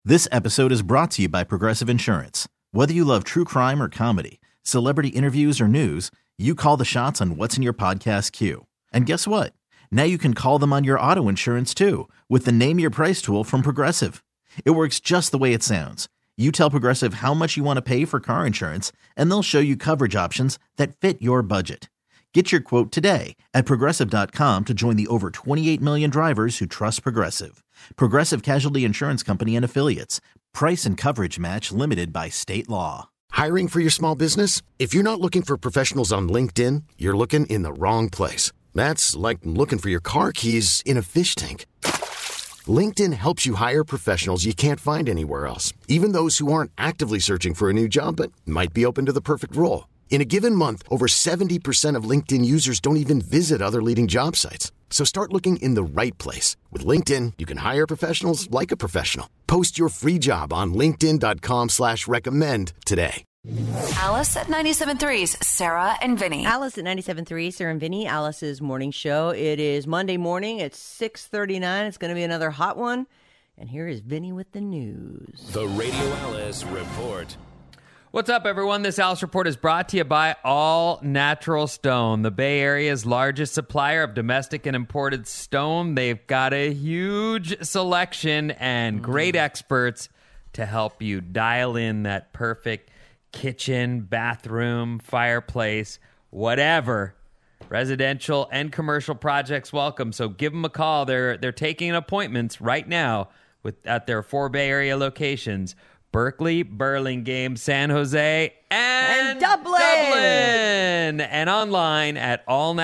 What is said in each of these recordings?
This episode is brought to you by Progressive Insurance. Whether you love true crime or comedy, celebrity interviews or news, you call the shots on what's in your podcast queue. And guess what? Now you can call them on your auto insurance too with the Name Your Price tool from Progressive. It works just the way it sounds. You tell Progressive how much you want to pay for car insurance, and they'll show you coverage options that fit your budget. Get your quote today at Progressive.com to join the over 28 million drivers who trust Progressive. Progressive Casualty Insurance Company and Affiliates. Price and coverage match limited by state law. Hiring for your small business? If you're not looking for professionals on LinkedIn, you're looking in the wrong place. That's like looking for your car keys in a fish tank. LinkedIn helps you hire professionals you can't find anywhere else, even those who aren't actively searching for a new job but might be open to the perfect role. In a given month, over 70% of LinkedIn users don't even visit other leading job sites. So start looking in the right place. With LinkedIn, you can hire professionals like a professional. Post your free job on linkedin.com/recommend today. Alice at 97.3's Sarah and Vinny. Alice at 97.3, Sarah and Vinny, Alice's morning show. It is Monday morning. It's 6:39. It's going to be another hot one. And here is Vinny with the news. The Radio Alice Report. What's up, everyone? This Alice Report is brought to you by All Natural Stone, the Bay Area's largest supplier of domestic and imported stone. They've got a huge selection and great experts to help you dial in that perfect kitchen, bathroom, fireplace, whatever. Residential and commercial projects welcome. So give them a call. They're taking appointments right now at their 4 Bay Area locations. Berkeley, Burlingame, San Jose, and Dublin. And online at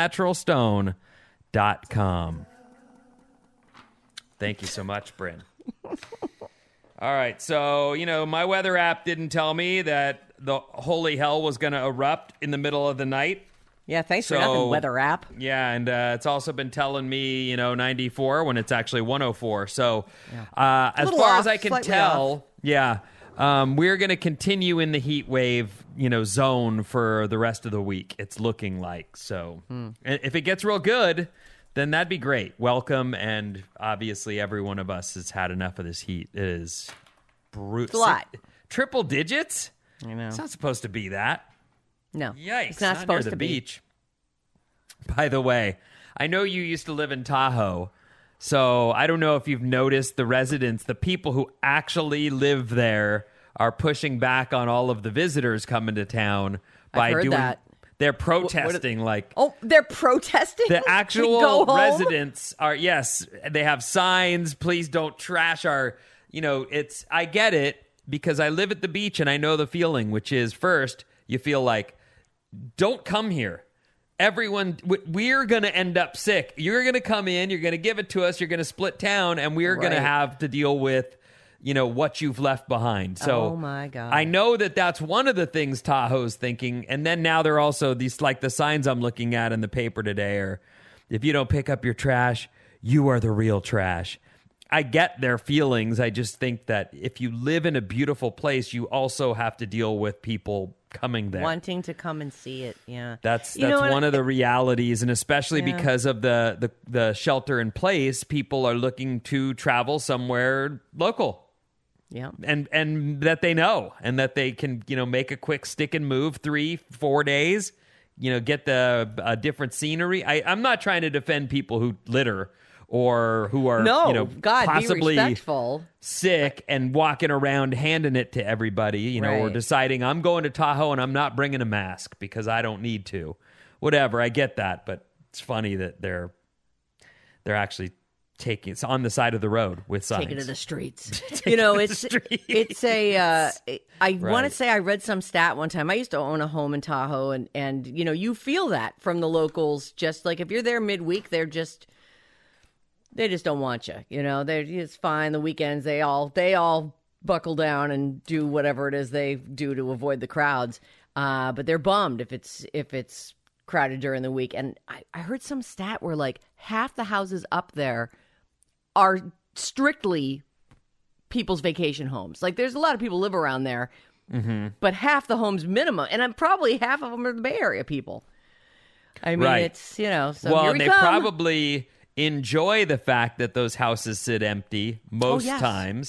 allnaturalstone.com. Thank you so much, Bryn. All right, so, my weather app didn't tell me that the holy hell was going to erupt in the middle of the night. Yeah, thanks for nothing, weather app. Yeah, and it's also been telling me, 94 when it's actually 104. So as far as I can tell, we're going to continue in the heat wave, zone for the rest of the week. It's looking like. So if it gets real good, then that'd be great. Welcome. And obviously every one of us has had enough of this heat. It is brutal. It's a lot. Triple digits? I know. It's not supposed to be that. No. Yikes. It's not supposed near to the beach. By the way, I know you used to live in Tahoe. So I don't know if you've noticed the residents, the people who actually live there are pushing back on all of the visitors coming to town by I've heard that. They're protesting they're protesting? The actual residents are, yes, they have signs, please don't trash our, I get it because I live at the beach and I know the feeling, which is first you feel like, don't come here. Everyone, we're going to end up sick. You're going to come in, you're going to give it to us, you're going to split town, and we're going to have to deal with, what you've left behind. So, oh my God. I know that that's one of the things Tahoe's thinking. And then now they're also these, like the signs I'm looking at in the paper today are, if you don't pick up your trash, you are the real trash. I get their feelings. I just think that if you live in a beautiful place, you also have to deal with people coming there, wanting to come and see it. Yeah, that's one of the realities, and especially because of the shelter in place, people are looking to travel somewhere local. Yeah, and that they know, and that they can make a quick stick and move 3-4 days. Get the different scenery. I'm not trying to defend people who litter or who are possibly be respectful. Sick and walking around handing it to everybody, or deciding I'm going to Tahoe and I'm not bringing a mask because I don't need to. Whatever, I get that, but it's funny that they're actually it's on the side of the road with signs. Take it to the streets. It's a. I want to say I read some stat one time. I used to own a home in Tahoe, and you feel that from the locals. Just like if you're there midweek, they just don't want you. It's fine. The weekends, they all buckle down and do whatever it is they do to avoid the crowds. But they're bummed if it's crowded during the week. And I heard some stat where like half the houses up there are strictly people's vacation homes. Like there's a lot of people live around there, but half the homes minimum, and I'm probably half of them are the Bay Area people. I mean, it's, so well, here we they come. Probably enjoy the fact that those houses sit empty most times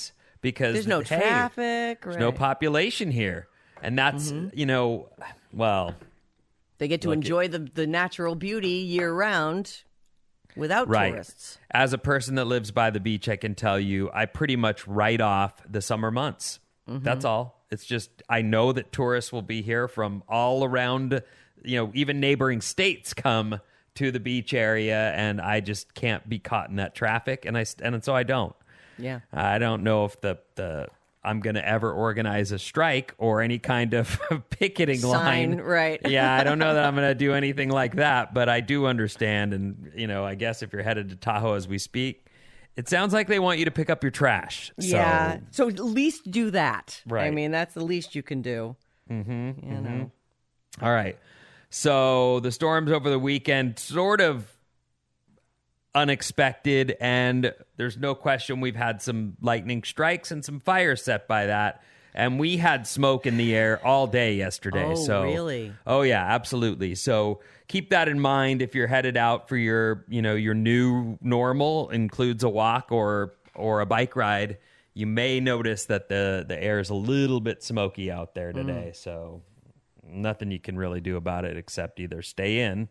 because there's no traffic. There's no population here. And that's, well... They get to enjoy the natural beauty year-round without tourists. As a person that lives by the beach, I can tell you I pretty much write off the summer months. That's all. It's just I know that tourists will be here from all around, even neighboring states come to the beach area, and I just can't be caught in that traffic, and so I don't. Yeah. I don't know if the I'm going to ever organize a strike or any kind of picketing line. Right. Yeah, I don't know that I'm going to do anything like that, but I do understand. And, I guess if you're headed to Tahoe as we speak, it sounds like they want you to pick up your trash. Yeah. So at least do that. Right. I mean, that's the least you can do. All right. So the storms over the weekend sort of unexpected, and there's no question we've had some lightning strikes and some fires set by that, and we had smoke in the air all day yesterday. Really? Oh yeah, absolutely. So keep that in mind if you're headed out for your new normal, includes a walk or a bike ride. You may notice that the air is a little bit smoky out there today. So nothing you can really do about it except either stay in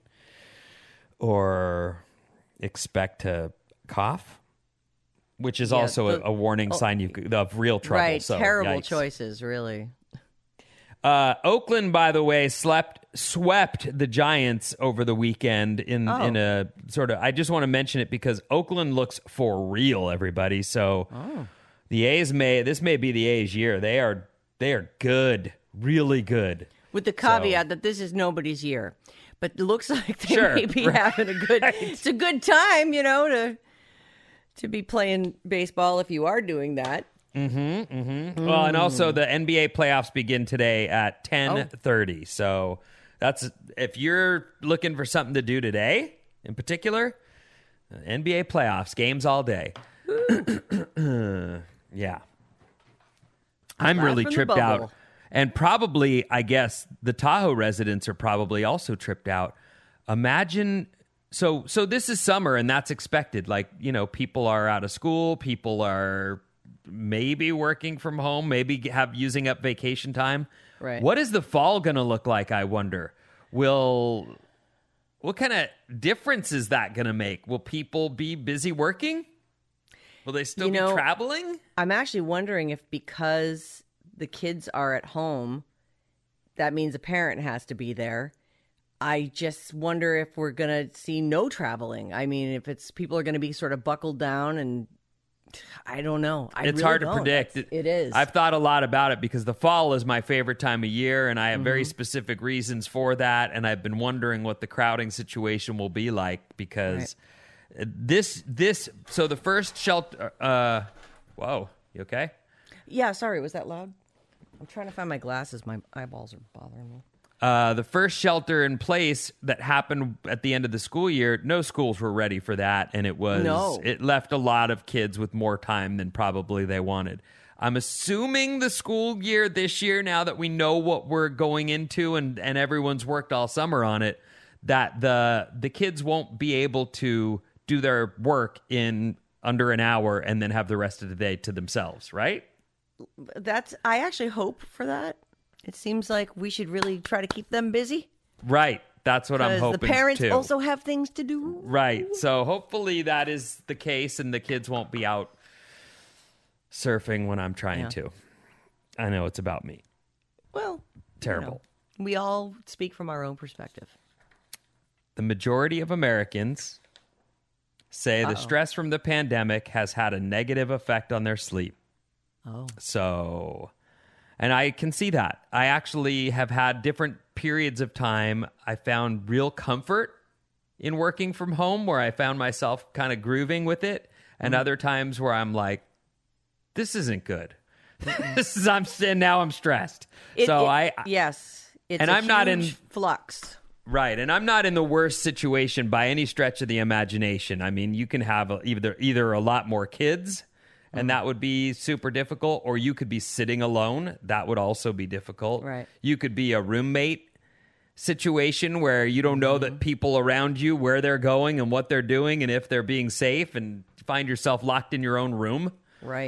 or expect to cough, which is also a warning sign of real trouble. Right, so, terrible yikes. choices, really. Oakland, by the way, swept the Giants over the weekend in a sort of. I just want to mention it because Oakland looks for real, everybody. So the A's this may be the A's year. They are good, really good. With the caveat that this is nobody's year. But it looks like they may be having a good... It's a good time, to be playing baseball if you are doing that. Well, and also the NBA playoffs begin today at 10:30. So that's... If you're looking for something to do today, in particular, NBA playoffs, games all day. Yeah. I'm really tripped out. And probably, I guess, the Tahoe residents are probably also tripped out. Imagine, so this is summer, and that's expected. Like, people are out of school, people are maybe working from home, maybe using up vacation time. Right. What is the fall going to look like, I wonder? What kind of difference is that going to make? Will people be busy working? Will they still be traveling? I'm actually wondering if because the kids are at home, that means a parent has to be there. I just wonder if we're going to see no traveling. I mean, if people are going to be sort of buckled down, and I don't know. It's hard to predict. It is. I've thought a lot about it because the fall is my favorite time of year, and I have very specific reasons for that, and I've been wondering what the crowding situation will be like because so the first shelter... whoa, you okay? Yeah, sorry, was that loud? I'm trying to find my glasses. My eyeballs are bothering me. The first shelter in place that happened at the end of the school year, no schools were ready for that, and it left a lot of kids with more time than probably they wanted. I'm assuming the school year this year, now that we know what we're going into and everyone's worked all summer on it, that the kids won't be able to do their work in under an hour and then have the rest of the day to themselves, right? I actually hope for that. It seems like we should really try to keep them busy. Right. That's what I'm hoping, the parents too. also have things to do. Right. So hopefully that is the case and the kids won't be out surfing when I'm trying to. I know it's about me. Well, terrible. We all speak from our own perspective. The majority of Americans say the stress from the pandemic has had a negative effect on their sleep. Oh. So, and I can see that. I actually have had different periods of time. I found real comfort in working from home where I found myself kind of grooving with it. And other times where I'm like, this isn't good. Now I'm stressed. Yes. I'm not in flux. Right, and I'm not in the worst situation by any stretch of the imagination. I mean, you can have either a lot more kids, and that would be super difficult, or you could be sitting alone. That would also be difficult. Right. You could be a roommate situation where you don't know that people around you, where they're going and what they're doing and if they're being safe, and find yourself locked in your own room. Right.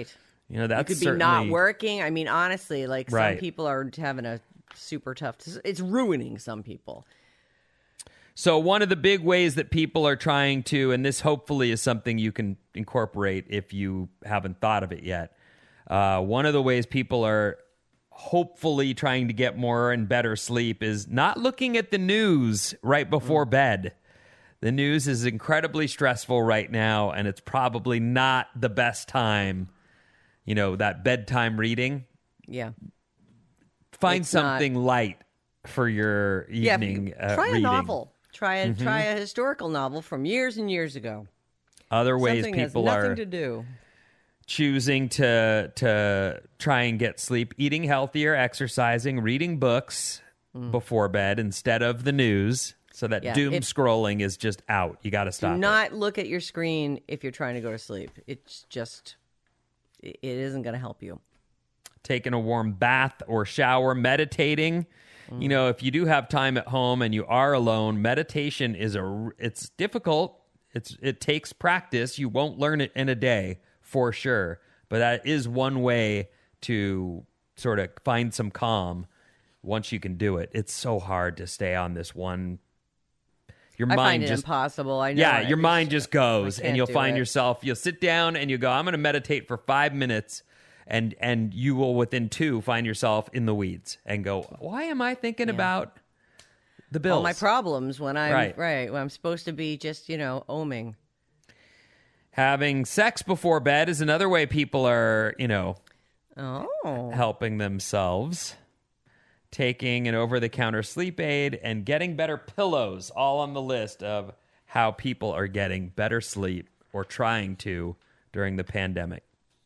You know, that's it could be not working. I mean, honestly, like some people are having a super tough. It's ruining some people. So one of the big ways that people are trying to, and this hopefully is something you can incorporate if you haven't thought of it yet. One of the ways people are hopefully trying to get more and better sleep is not looking at the news right before bed. The news is incredibly stressful right now, and it's probably not the best time. You know, that bedtime reading. Yeah. Find something light for your evening try reading. A novel. Try a historical novel from years and years ago. Other ways Something people has nothing are to do. choosing to try and get sleep, eating healthier, exercising, reading books before bed instead of the news, so that doom scrolling is just out. You got to stop. Do not look at your screen if you're trying to go to sleep. It's just, it isn't going to help you. Taking a warm bath or shower, meditating. You know, if you do have time at home and you are alone, meditation it's difficult. It takes practice. You won't learn it in a day for sure. But that is one way to sort of find some calm once you can do it. It's so hard to stay on this one. Your mind I find it impossible. I know. Yeah, your mind just goes, and you'll find it. yourself. You'll sit down and you go, I'm going to meditate for 5 minutes. And you will, within 2, find yourself in the weeds and go, why am I thinking about the bills? All my problems when I'm when I'm supposed to be just, oming. Having sex before bed is another way people are, Oh. helping themselves. Taking an over-the-counter sleep aid and getting better pillows, all on the list of how people are getting better sleep or trying to during the pandemic.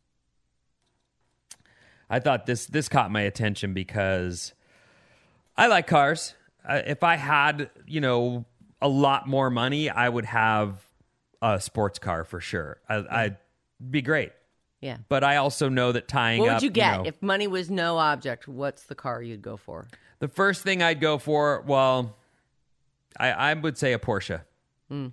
I thought this caught my attention because I like cars. If I had, a lot more money, I would have a sports car for sure. I'd be great. Yeah. But I also know that tying up... What would you get? If money was no object, what's the car you'd go for? The first thing I'd go for, well, I would say a Porsche. And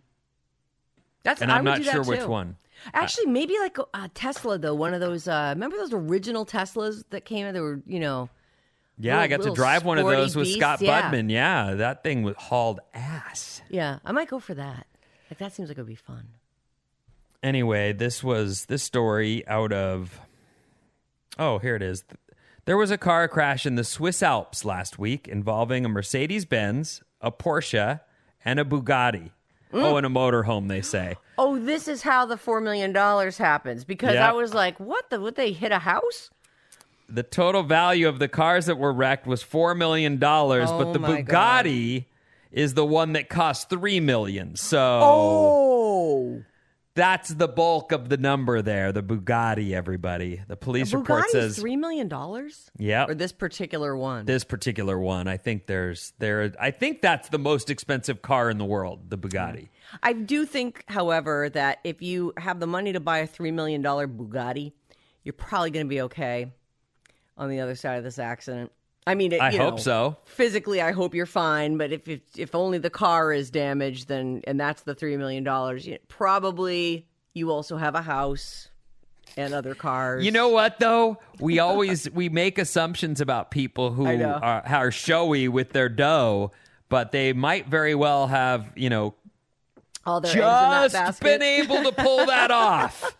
I'm not sure which one. Actually, maybe like a Tesla, though. One of those, remember those original Teslas that came in? They were, Yeah, I got to drive one of those with Scott Yeah. Budman. Yeah, that thing was hauled ass. Yeah, I might go for that. Like, that seems like it would be fun. Anyway, this story out of... Oh, here it is. There was a car crash in the Swiss Alps last week involving a Mercedes-Benz, a Porsche, and a Bugatti. Oh, and a motorhome, they say. Oh, this is how the $4 million happens. Because I was like, would they hit a house? The total value of the cars that were wrecked was $4 million, but the Bugatti is the one that cost $3 million. So that's the bulk of the number there, the Bugatti, everybody. The police report says $3 million? Yeah. Or this particular one? This particular one. I think that's the most expensive car in the world, the Bugatti. I do think, however, that if you have the money to buy a $3 million Bugatti, you're probably going to be okay on the other side of this accident. I mean, I hope so. Physically, I hope you're fine. But if only the car is damaged, and that's the $3 million, probably you also have a house and other cars. You know what, though? We make assumptions about people who are showy with their dough, but they might very well have, all their eggs in that basket. Been able to pull that off.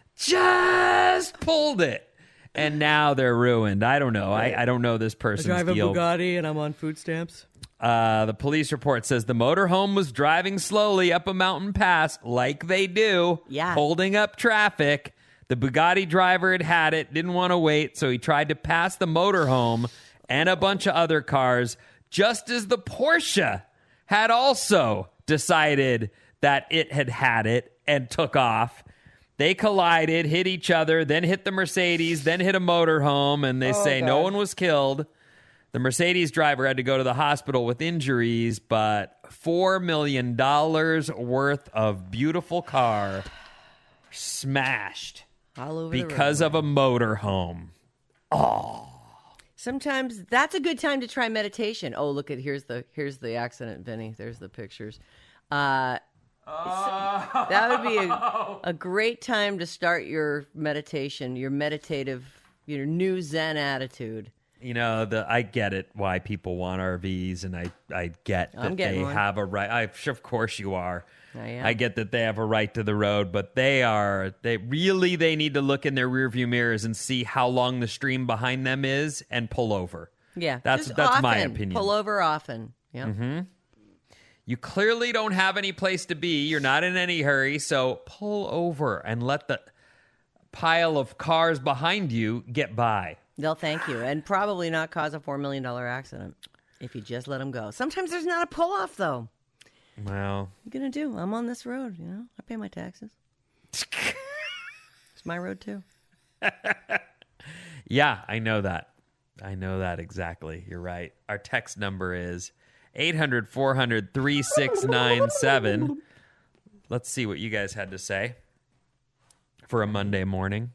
Just pulled it. And now they're ruined. I don't know. I don't know this person's deal. I drive a Bugatti and I'm on food stamps. The police report says the motorhome was driving slowly up a mountain pass like they do, holding up traffic. The Bugatti driver had it, didn't want to wait, so he tried to pass the motorhome and a bunch of other cars, just as the Porsche had also decided that it had it and took off. They collided, hit each other, then hit the Mercedes, then hit a motorhome, and they say no one was killed. The Mercedes driver had to go to the hospital with injuries, but $4 million worth of beautiful car smashed all over because of a motorhome. Oh. Sometimes that's a good time to try meditation. Oh, look at here's the accident, Vinny. There's the pictures. That would be a great time to start your meditation, your meditative, your new Zen attitude. You know, I get it why people want RVs, and I get that they have a right. Of course you are. I get that they have a right to the road, but they need to look in their rearview mirrors and see how long the stream behind them is and pull over. Yeah, that's my opinion. Pull over often. Yeah. Mm-hmm. You clearly don't have any place to be. You're not in any hurry, so pull over and let the pile of cars behind you get by. They'll thank you, and probably not cause a $4 million accident if you just let them go. Sometimes there's not a pull-off, though. Well, what are you going to do? I'm on this road, you know. I pay my taxes. It's my road, too. Yeah, I know that. Exactly. You're right. Our text number is 800-400-3697. Let's see what you guys had to say for a Monday morning.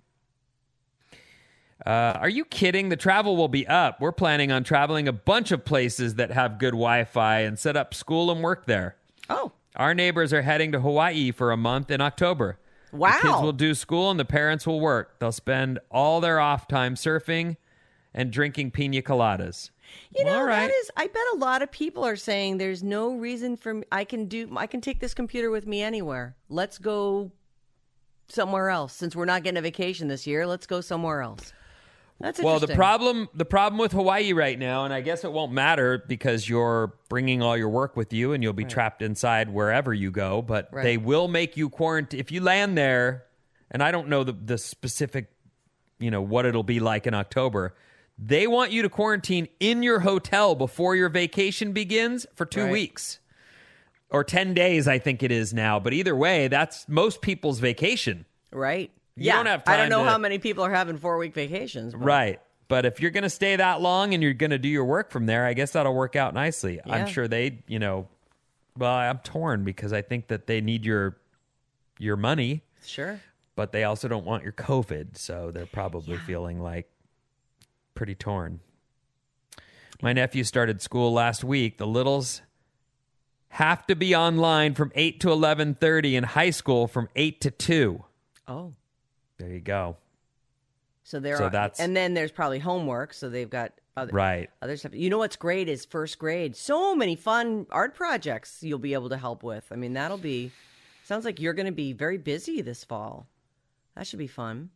Are you kidding? The travel will be up. We're planning on traveling a bunch of places that have good Wi-Fi and set up school and work there. Oh. Our neighbors are heading to Hawaii for a month in October. Wow. The kids will do school and the parents will work. They'll spend all their off time surfing and drinking pina coladas. You know, right. I bet a lot of people are saying there's no reason for me. I can take this computer with me anywhere. Let's go somewhere else. Since we're not getting a vacation this year, let's go somewhere else. That's interesting. Well, the problem with Hawaii right now, and I guess it won't matter because you're bringing all your work with you and you'll be trapped inside wherever you go, but they will make you quarantine. If you land there, and I don't know the specific, what it'll be like in October, they want you to quarantine in your hotel before your vacation begins for 2 weeks. Or 10 days, I think it is now. But either way, that's most people's vacation. Right. You don't have time. I don't know how many people are having 4-week vacations. But. Right. But if you're going to stay that long and you're going to do your work from there, I guess that'll work out nicely. Yeah. I'm sure well, I'm torn because I think that they need your money. Sure. But they also don't want your COVID. So they're probably feeling like pretty torn. My nephew started school last week. The littles have to be online from 8 to 11:30 and high school from 8 to 2. Oh. There you go. So that's, and then there's probably homework. So they've got other stuff. You know what's great is first grade. So many fun art projects you'll be able to help with. I mean, sounds like you're going to be very busy this fall. That should be fun.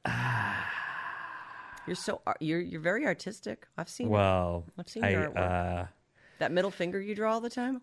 You're very artistic. I've seen your artwork. That middle finger you draw all the time.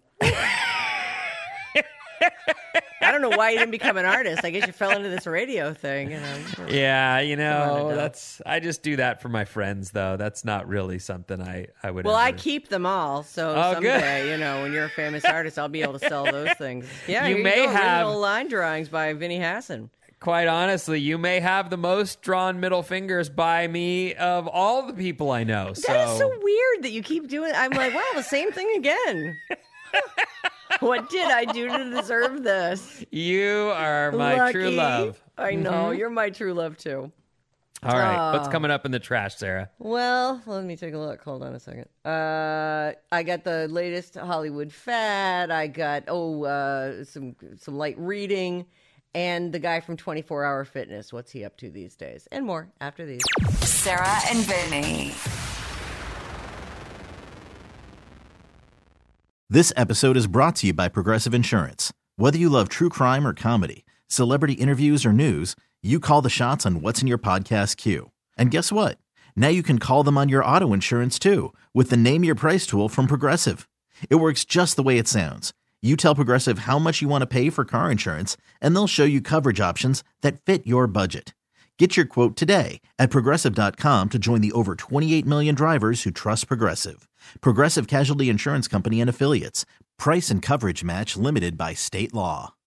I don't know why you didn't become an artist. I guess you fell into this radio thing. Yeah, I just do that for my friends, though. That's not really something I would. Well, I keep them all, so someday, when you're a famous artist, I'll be able to sell those things. Yeah, you may have original line drawings by Vinnie Hassan. Quite honestly, you may have the most drawn middle fingers by me of all the people I know. That is so weird that you keep doing. I'm like, wow, the same thing again. What did I do to deserve this? You are my true love. I know. You're my true love, too. All right. What's coming up in the trash, Sarah? Well, let me take a look. Hold on a second. I got the latest Hollywood fad. I got, some light reading. And the guy from 24 Hour Fitness. What's he up to these days? And more after these. Sarah and Vinny. This episode is brought to you by Progressive Insurance. Whether you love true crime or comedy, celebrity interviews or news, you call the shots on what's in your podcast queue. And guess what? Now you can call them on your auto insurance too with the Name Your Price tool from Progressive. It works just the way it sounds. You tell Progressive how much you want to pay for car insurance, and they'll show you coverage options that fit your budget. Get your quote today at Progressive.com to join the over 28 million drivers who trust Progressive. Progressive Casualty Insurance Company and Affiliates. Price and coverage match limited by state law.